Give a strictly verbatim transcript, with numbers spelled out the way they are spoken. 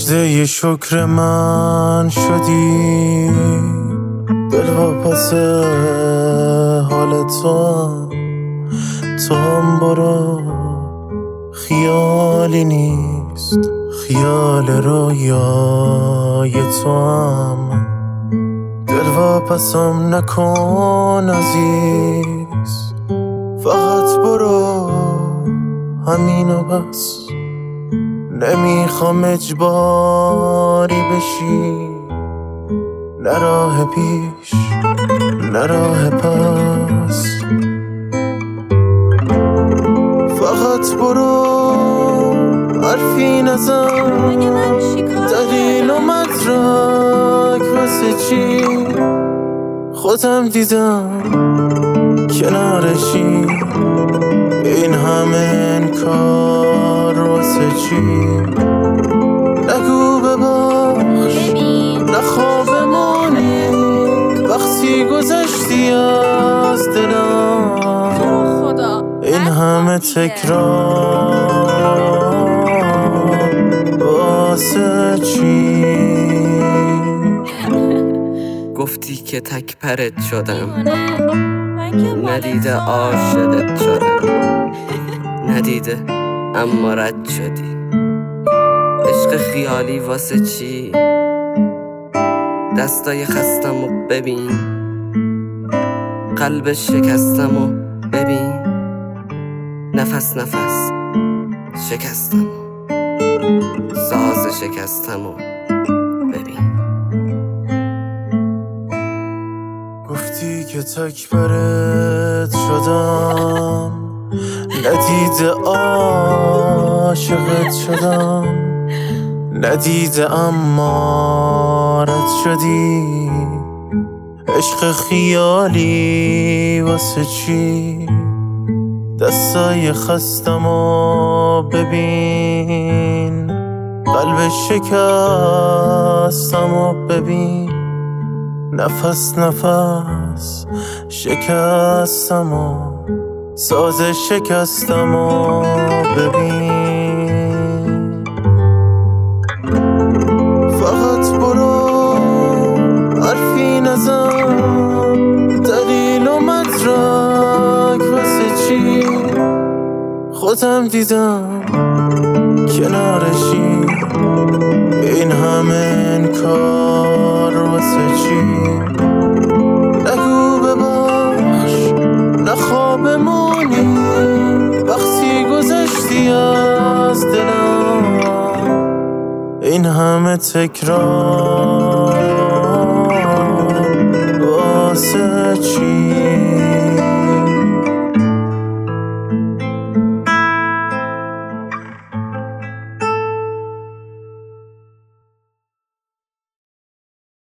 سجده شکر من شدی، دل واپس حال تو هم تو هم برو، خیالی نیست خیال رویای تو هم، دل واپسم نکن عزیز، فقط برو همینو بس، نمیخوام اجباری بشی، نه راه پیش نه راه پس، فقط برو حرفی نزن، دلیل و مدرک واسه چی، خودم دیدم کنارشی، این همه انکار واسه چی، نگو ببخش نخواه بمانی، وقتی گذشتی از دلم، این همه تکرار واسه چی. گفتی که تک پرت شدم، ندیده عاشقت شدم، ندیده اما رد شدی، عشق خیالی واسه چی، دستای خستم و ببین، قلب شکستم و ببین، نفس نفس شکستم و ساز شکستم و ببین. گفتی که تک برت شدم، ندیده عاشقت شدم، ندیده اما رد شدی، عشق خیالی واسه چی، دستای خستم و ببین، قلب شکستم و ببین، نفس نفس شکستم و ساز شکستم و ببین، فقط برو حرفی نزن، دلیل و مدرک واسه چی، خودم دیدم کنارشی، این همه انکار واسه چی، نگو ببخش نخواه بمانی، وقتی گذشتی از دلم، این همه تکرار واسه چی.